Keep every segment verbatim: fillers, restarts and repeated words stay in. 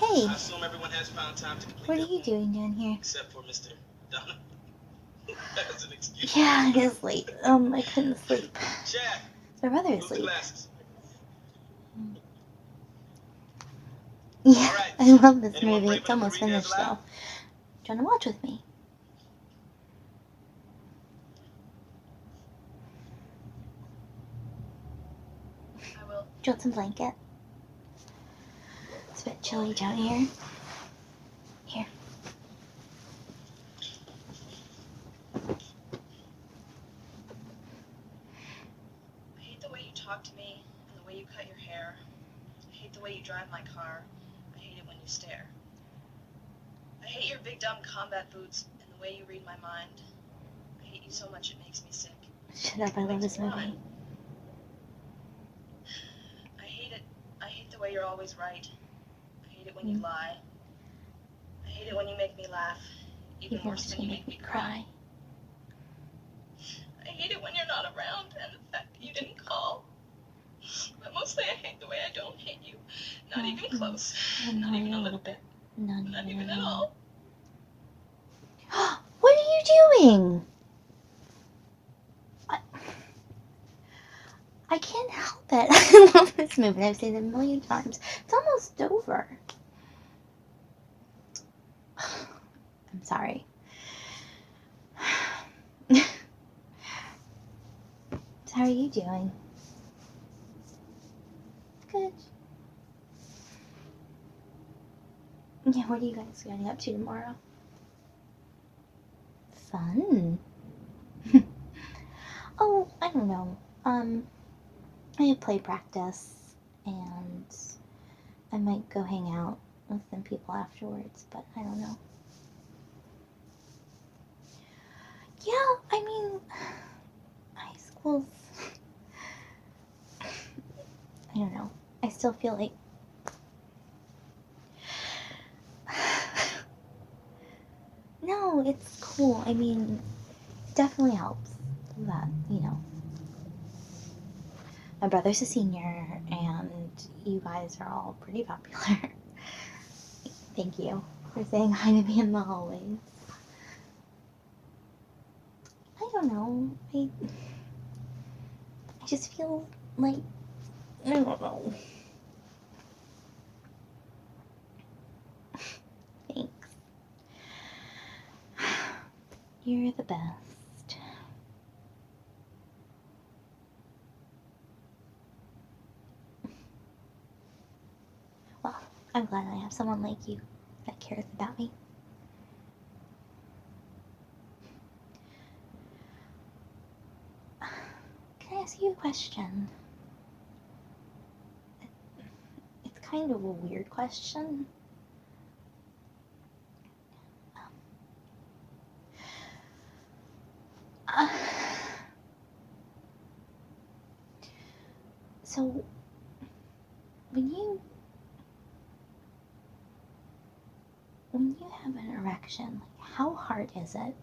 Hey, I assume everyone has found time to complete what are you doing down here? Except for Mister Donna. That's an excuse. Yeah, it is late. Um, I couldn't sleep. Chad, My brother is move the late. glasses. Yeah, All right. I love this Anyone movie. brave It's enough to almost read theirs finished though. aloud? Do you want to watch with me? I will. Do you want some blanket? It's a bit chilly down here. Here. I hate the way you talk to me and the way you cut your hair. I hate the way you drive my car. I hate it when you stare. I hate your big dumb combat boots and the way you read my mind. I hate you so much it makes me sick. Shut up, I love this movie. I hate it. I hate the way you're always right. I hate it when you Mm. lie. I hate it when you make me laugh. Even, Even worse when you make me cry. I hate it when you're not around and the fact that you didn't call. But mostly I hate the way I don't hate you. Not even close. Not even a little bit. Not, Not even at all. What are you doing? I, I can't help it. I love this movie. I've seen it a million times. It's almost over. I'm sorry. So how are you doing? Good. Yeah, what are you guys going up to tomorrow? Fun. Oh, I don't know. Um, I have play practice, and I might go hang out with some people afterwards, but I don't know. Yeah, I mean, high school's, I don't know. I still feel like no, it's cool. I mean, it definitely helps that, you know, my brother's a senior and you guys are all pretty popular. Thank you for saying hi to me in the hallways. I don't know. I, I just feel like, I don't know. Thanks. You're the best. Well, I'm glad I have someone like you that cares about me. Can I ask you a question? It's kind of a weird question. Uh, so, when you when you have an erection, like how hard is it?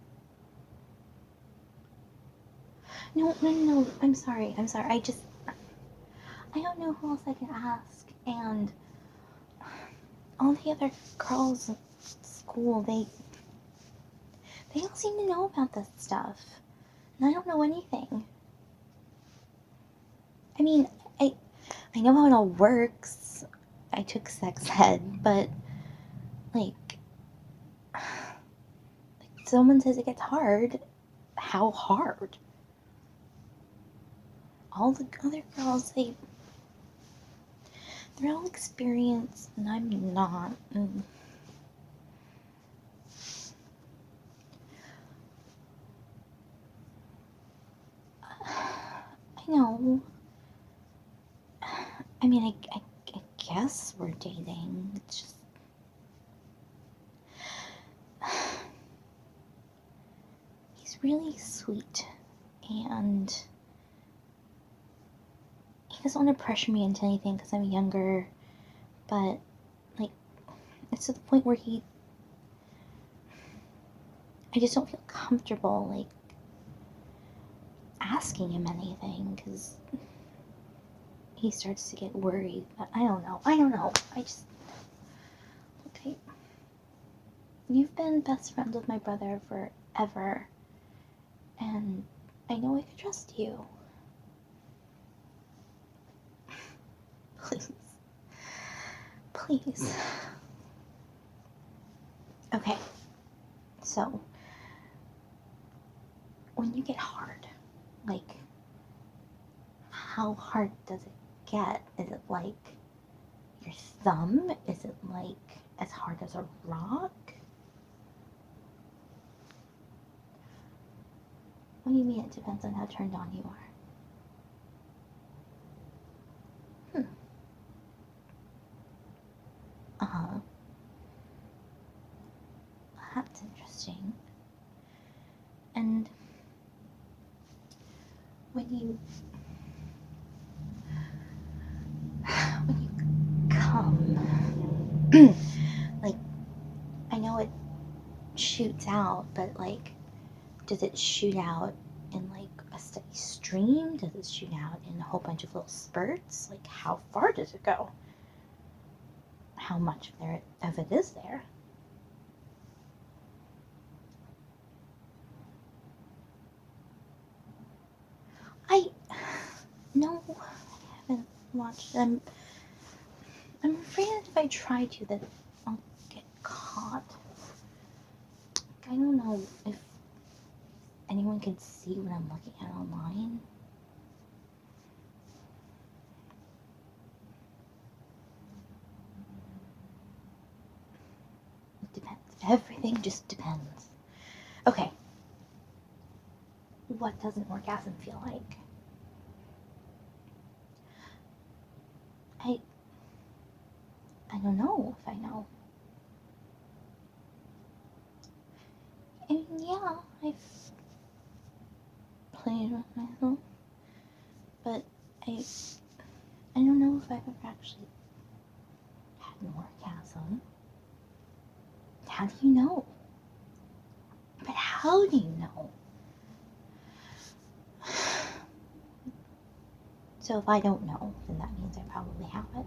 No, no, no, no. I'm sorry. I'm sorry. I just I don't know who else I can ask, and all the other girls at school, they they all seem to know about this stuff, and I don't know anything. I mean, I I know how it all works. I took sex ed, but like, someone says it gets hard. How hard? All the other girls, they they're all experienced, and I'm not. And I know. I mean, I, I, I guess we're dating. It's just. He's really sweet, and he doesn't want to pressure me into anything because I'm younger, but, like, it's to the point where he. I just don't feel comfortable, like, asking him anything because he starts to get worried. But I don't know. I don't know. I just. you've been best friends with my brother forever, and I know I can trust you. Please. Please. Okay, so when you get hard, like, how hard does it get? Is it like your thumb? Is it like as hard as a rock? What do you mean it depends on how turned on you are? Hmm. Uh-huh. That's interesting. And when you when you come, like, I know it shoots out, but like, does it shoot out in like a steady stream? Does it shoot out in a whole bunch of little spurts? Like, how far does it go? How much of there of it is there? I no, I haven't watched them. I'm afraid that if I try to, that I'll get caught. I don't know if anyone can see what I'm looking at online. It depends. Everything just depends. Okay. What does an orgasm feel like? I I don't know if I know. I mean, yeah, I've played with myself, but I I don't know if I've ever actually had an orgasm. How do you know? But how do you know? So if I don't know, then that means I probably haven't.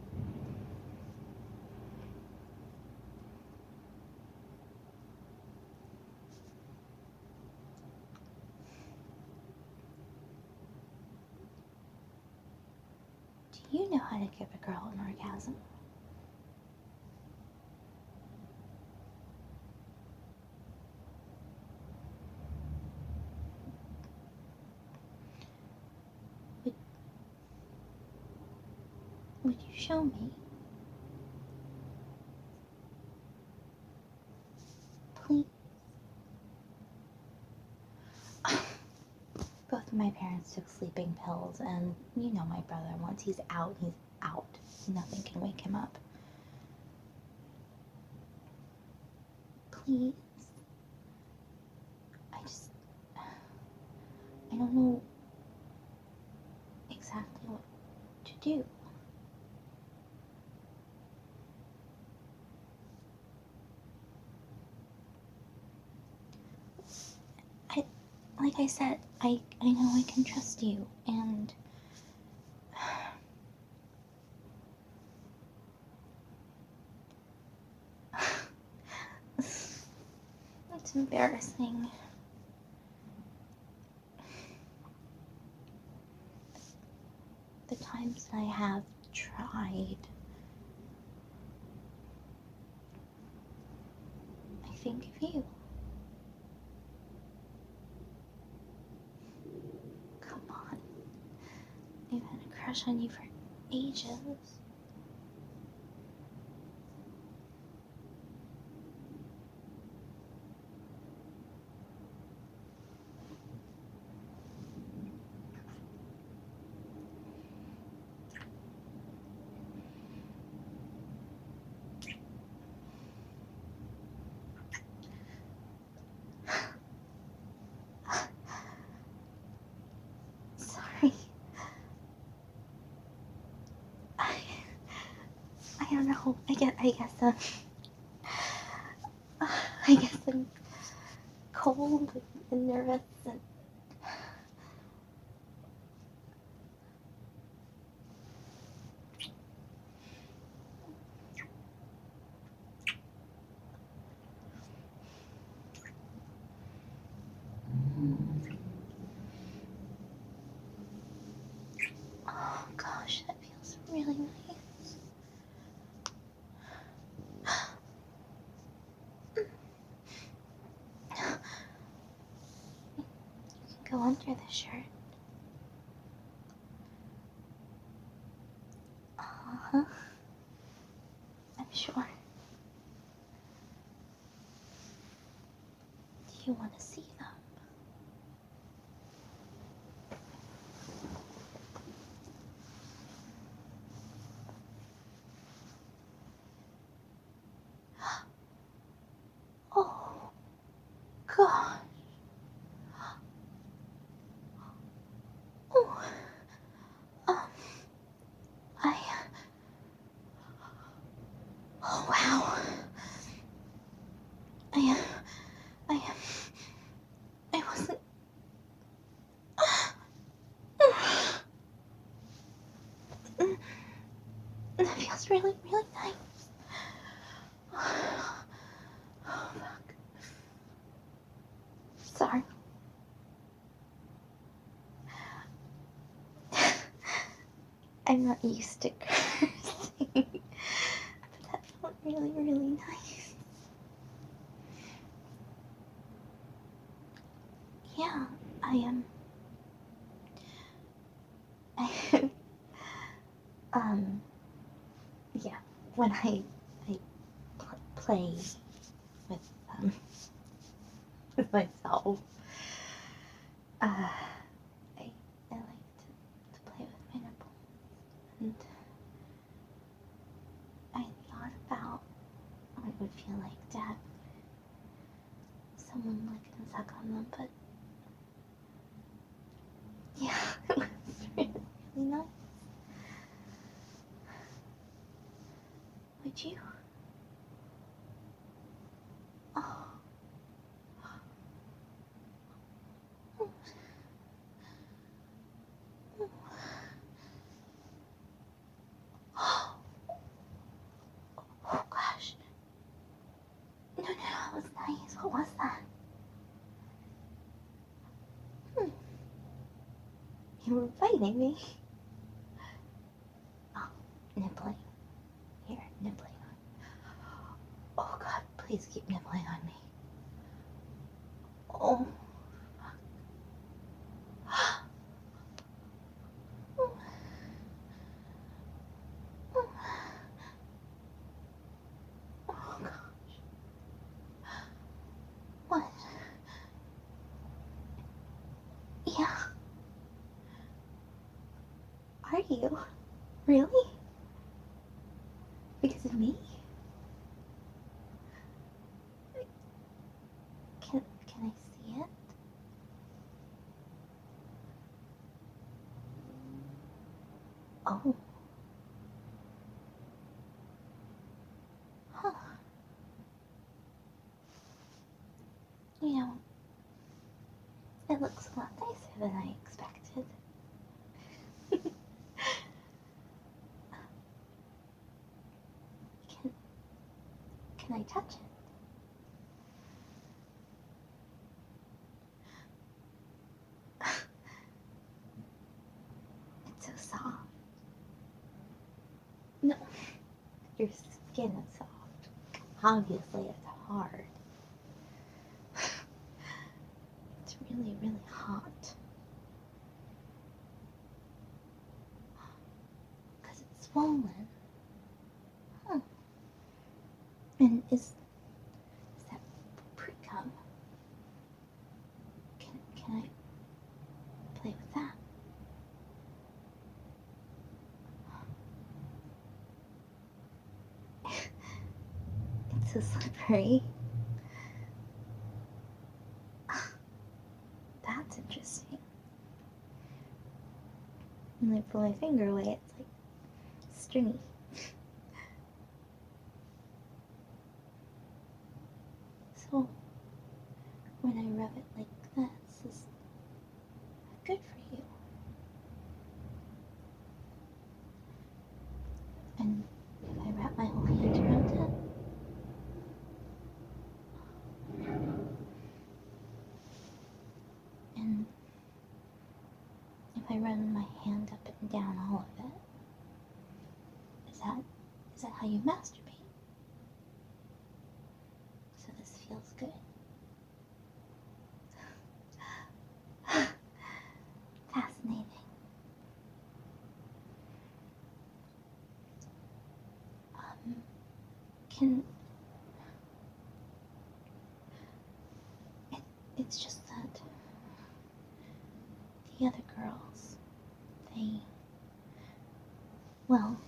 Do you know how to give a girl an orgasm? Would, would you show me? Please? Both of my parents took sleeping pills, and you know my brother, once he's out, he's out. Nothing can wake him up. Please? I just, I don't know exactly what to do. I, like I said, I, I know I can trust you, and it's embarrassing. The times that I have tried, I think of you. Come on. I've had a crush on you for ages. Sorry. I, I don't know. I guess, I guess, uh, I guess I'm cold and nervous and go under the shirt. Uh-huh. I'm sure. Do you want to see them? Oh, God. Oh, um, I, oh, wow. I, I, I wasn't, that feels really, really nice. Oh, fuck. Sorry. I'm not used to cursing, but that felt really, really nice. Yeah, I am. I, um, yeah, when I, I pl- play with, um, with myself, uh, I, I like to, to play with my nipples, and I thought about what it would feel like to have someone lick and suck on them, but yeah, it was really, really nice. Would you? Oh. Oh, oh gosh. No, no, that was nice. What was that? Hmm. You were biting me. Oh, nibbling. Here, nibbling on. Oh God, please keep nibbling on me. Oh. Oh gosh. What? Yeah. Are you? Really? Because of me? Can can I see it? Oh. Huh. You know, it looks a lot nicer than I expected. Can can I touch it? It's so soft. No, your skin is soft. Obviously, it's hard. It's really, really hot. Because it's swollen. Huh. And is, is that pre-cum? Can, can I play with that? It's so slippery. That's interesting. When I pull my finger away, it's like stringy. So, when I rub it like this, is good for you. And if I wrap my whole hand around it, and if I run my hand up and down all of it, is that is that how you masturbate? So this feels good. can. It, it's just that the other girls, they. Well,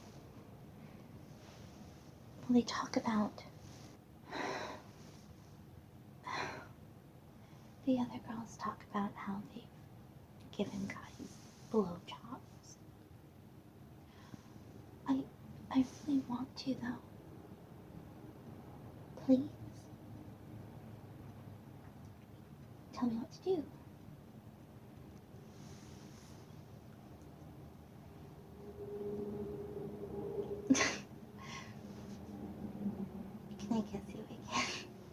they talk about. The other girls talk about how they've given guys blowjobs. I, I really want to though. Please. Tell me what to do. Can I kiss you again?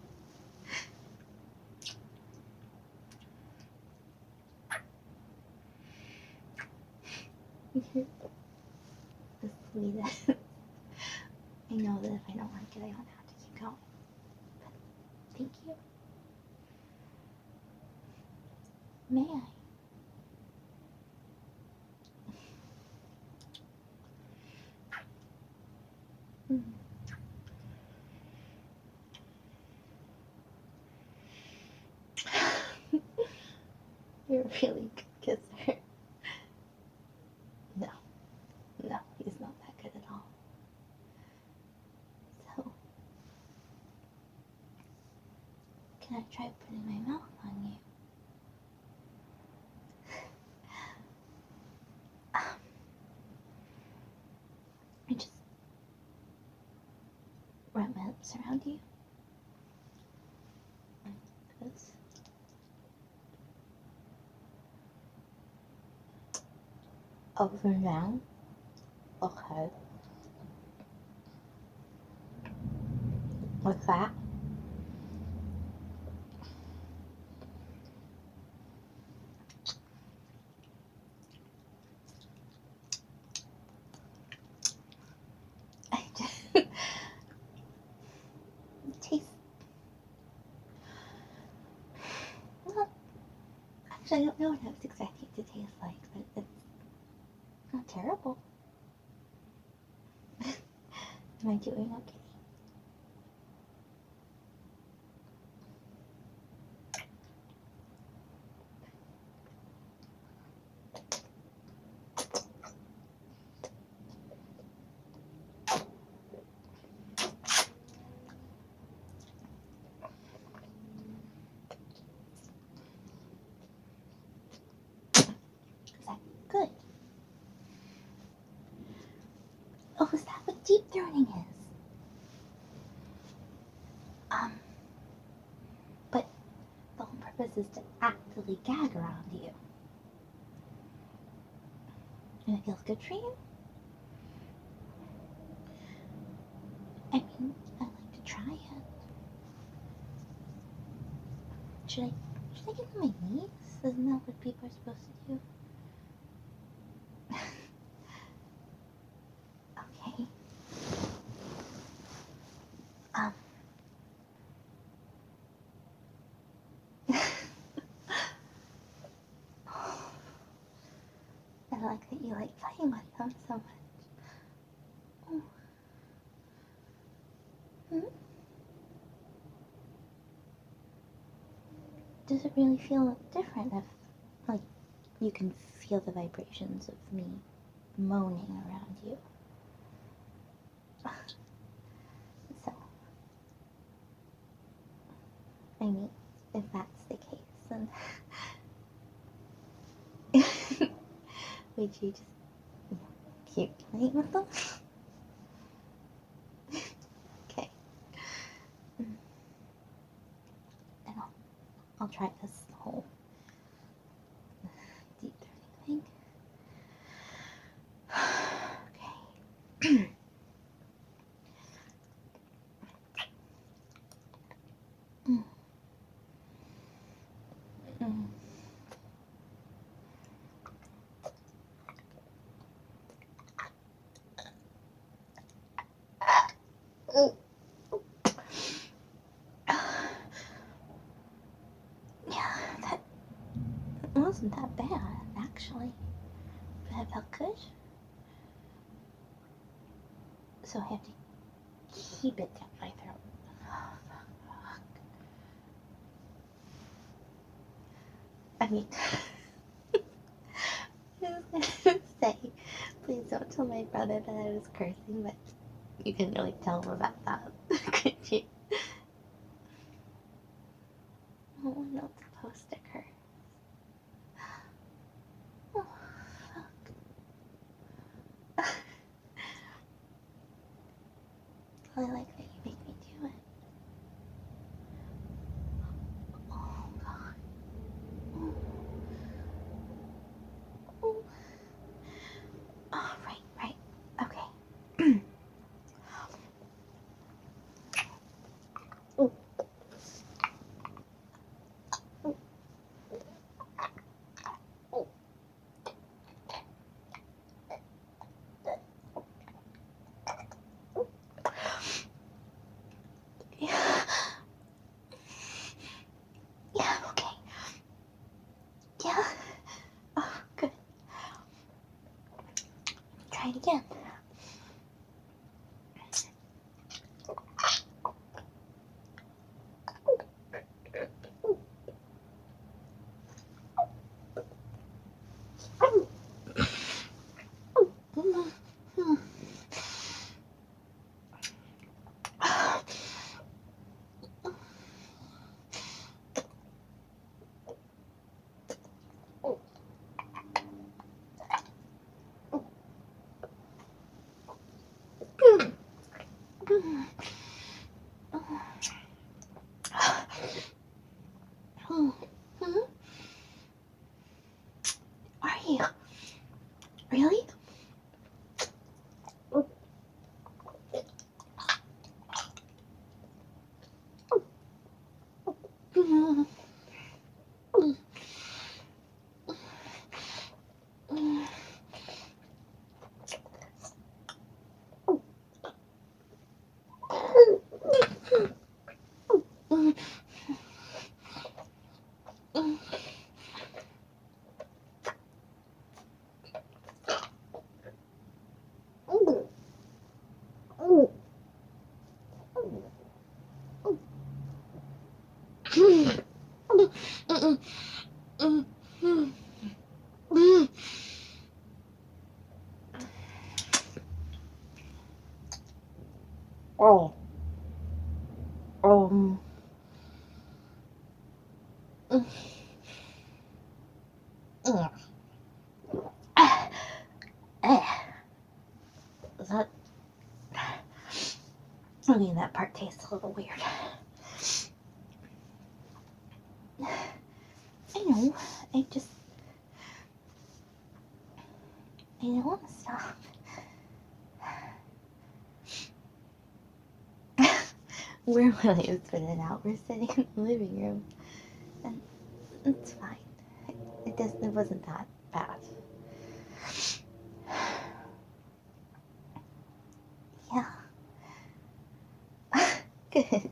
You're the sweetest. I know that if I don't like it, I don't have to keep going. But thank you. May I? Mm. You're a really good kisser. No, no, he's not that good at all. So, can I try putting my mouth on you? I just wrap my lips around you. Like this. Over and down. Okay. Like that. I just it tastes. Well, actually, I don't know what I was expecting it to taste like, but it's not terrible. Am I doing okay? Is that good? Oh, is that what deep throating is? Um, but the whole purpose is to actively gag around you. And it feels good for you? I mean, I'd like to try it. Should I, should I get on my knees? Isn't that what people are supposed to do? Okay. Um. I like that you like playing with them so much. Oh. Hmm? Does it really feel different if, like, you can feel the vibrations of me moaning around you? So, I mean, if that's the case, then would you just keep playing with them? Okay. And I'll, I'll try this whole deep throating thing. Okay. mm. Mm. Yeah, that wasn't that bad, actually. But it felt good. So I have to keep it down my throat. Oh, fuck. I mean, I was gonna say, please don't tell my brother that I was cursing, but you couldn't really tell him about that, could you? Oh, I'm not supposed to curse. Oh, fuck. I like that you make me do it. Oh, God. Oh, oh. Oh, right, right. Okay. Oh, oh, oh. Yeah. Yeah, I'm okay. Yeah. Oh, good. Try it again. Are you? Really? Oh. Um. That. I mean, that part tastes a little weird. I know. I just. I don't want to stop. We're really spinning out. We're sitting in the living room, and it's fine. It doesn't. It wasn't that bad. Yeah. Good.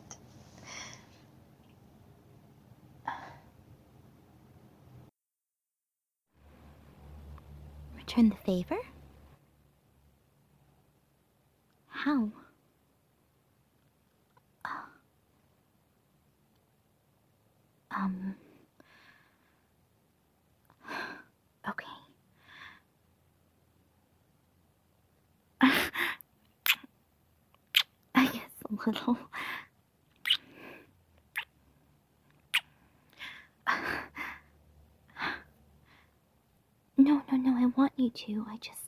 Return the favor? How? Oh. Um. Okay. I guess a little. No, no, no. I want you to. I just.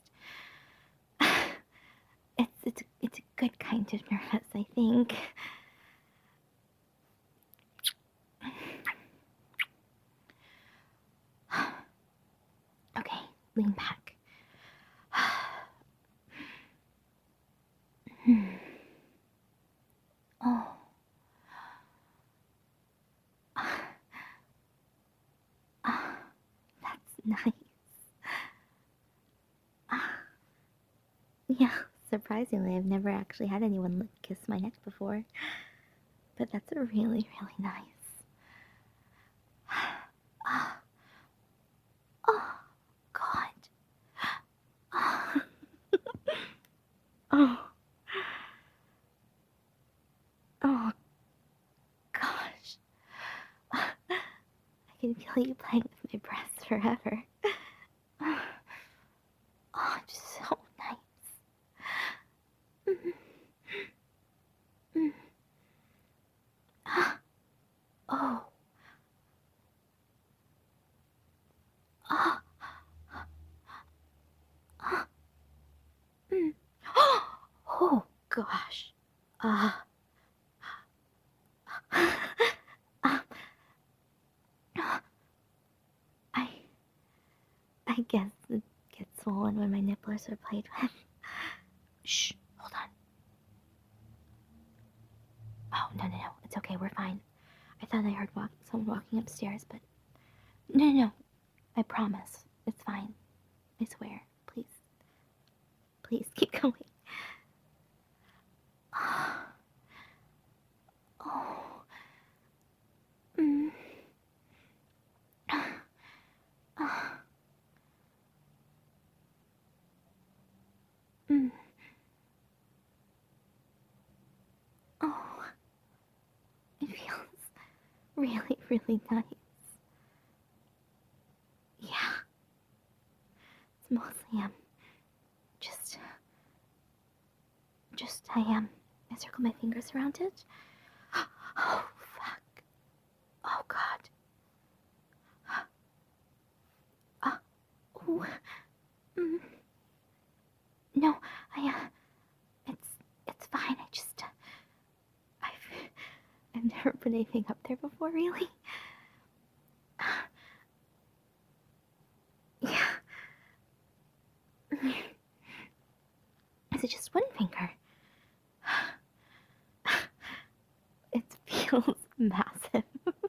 It's it's it's a good kind of nervous, I think. Okay, lean back. Oh. That's nice. Yeah, surprisingly, I've never actually had anyone lip kiss my neck before. But that's really, really nice. Oh, God. Oh. Oh, gosh. I can feel you playing with my breasts forever. Oh, it's so nice. Mm, mm. Oh. Oh. Oh. Mm. Oh, gosh. Uh, uh, I, I guess it gets swollen when my nipples are played with. Shh, hold on. Oh, no, no, no. It's okay. We're fine. I thought I heard walk- someone walking upstairs, but no, no, no. I promise. It's fine. I swear. Please. Please keep going. Oh. Mm. Mm. Oh. It feels really, really nice. Yeah. It's mostly, um, just, just, I, um, I circle my fingers around it. Oh, fuck. Oh, God. Uh, oh. Mm. No, I, uh, it's, it's fine. I just, uh, I've, I've never put anything up there before, really. Yeah. Is it just one finger? It feels massive.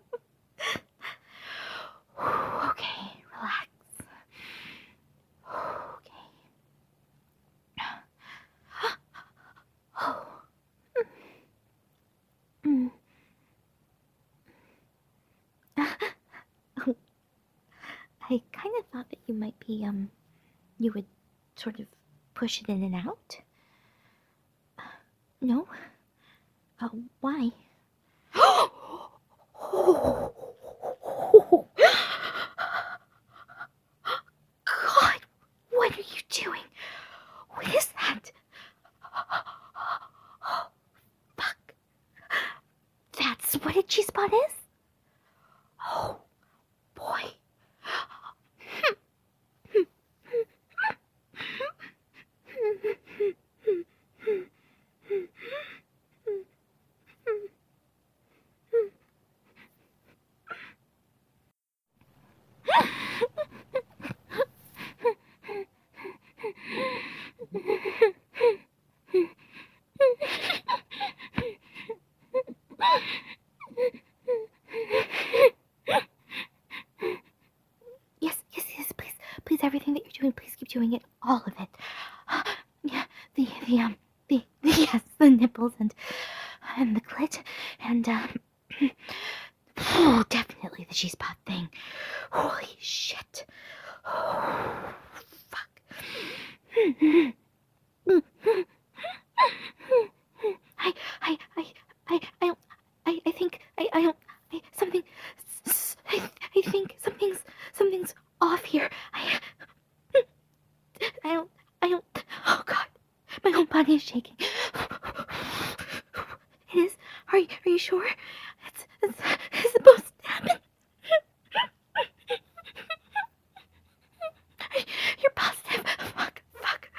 Okay, relax. Okay. Oh. Mm. I kind of thought that you might be, um, you would sort of push it in and out. No? Uh, why? God, what are you doing? What is that? Fuck. That's what a G-spot is? Oh, boy. Yes, yes, yes, please, please, everything that you're doing, please keep doing it, all of it. Yeah, the, the, um, the, the yes, the nipples and, and the clit, and, um, oh, definitely the G-spot thing. Holy shit. Oh, fuck. I, I, I, I, I don't, I, I think, I, I don't, I, something, I, I think something's, something's off here. I, I don't, I don't, oh God, my whole body is shaking. It is, are you, are you sure? It's, it's, it's supposed to happen. You're positive. Fuck, fuck.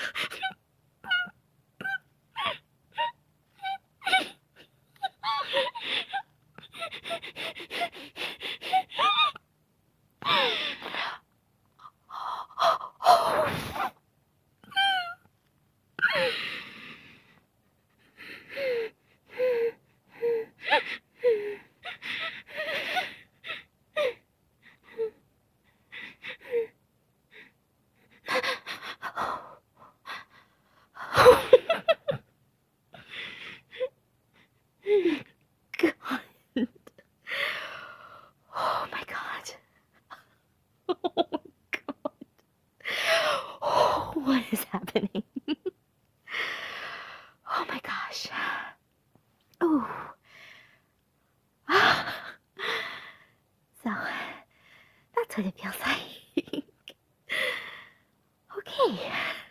God. Oh my God. Oh my God. Oh, what is happening? Oh my gosh. Oh. That's what it feels like. Okay.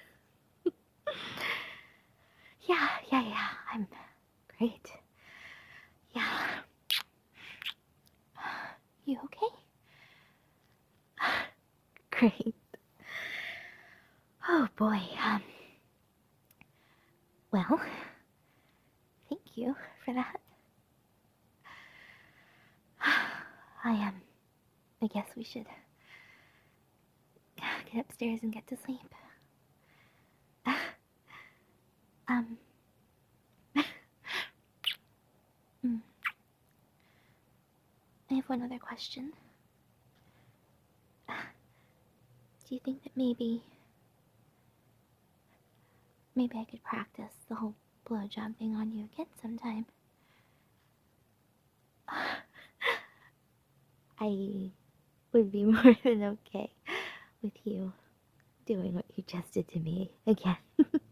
Yeah, yeah, yeah. I'm great. Yeah. You okay? Great. Oh boy. Um. Well, thank you for that. I am. Um, I guess we should get upstairs and get to sleep. Um. mm, I have one other question. Do you think that maybe, maybe I could practice the whole blowjob thing on you again sometime? I would be more than okay with you doing what you just did to me again.